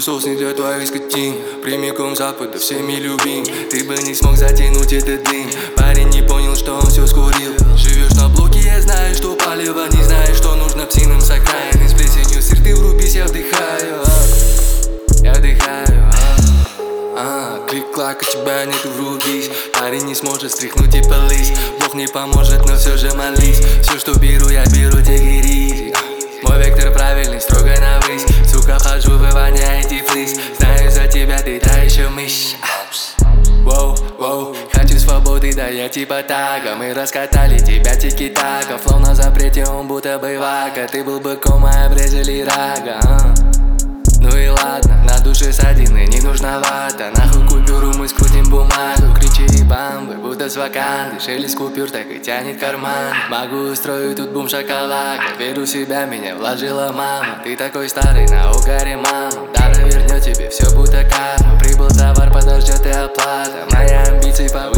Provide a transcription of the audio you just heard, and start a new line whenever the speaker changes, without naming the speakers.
соус не для твоих скотин. Прямиком с запада, всеми любим. Ты бы не смог затянуть этот дым. Парень не понял, что он все скурил. Живешь на блоке, я знаю, что палево. Не знаешь, что нужно псинам с окраины. С плесенью сыр ты врубись, я вдыхаю. Я вдыхаю. Клик-клак, у тебя нету, врубись. Парень не сможет стряхнуть и полыть. Бог не поможет, но все же молись. Все, что беру, я беру, take it easy. Мой вектор правильный, строго навысь. Сука, вхожу, вы воняете флис. Знаю за тебя, ты та еще мышь. Воу, хочу свободы, да я типа тага. Мы раскатали тебя тики-така. Флоу на запрете, он будто бы вака. Ты был быком, мы обрезали рага. Ну и ладно, на душе ссадины, не нужна вата. Нахуй купюру, мы скрутим бумагу. Кричи и бамбы, будто с ваканды. Шелест купюр так и тянет карман. Могу устроить тут бум шоколада. Верю в себя, меня вложила мама. Ты такой старый, на угаре, мама. Дара вернет тебе все будто карма. Прибыл товар, подождет и оплата. Мои амбиции повыше.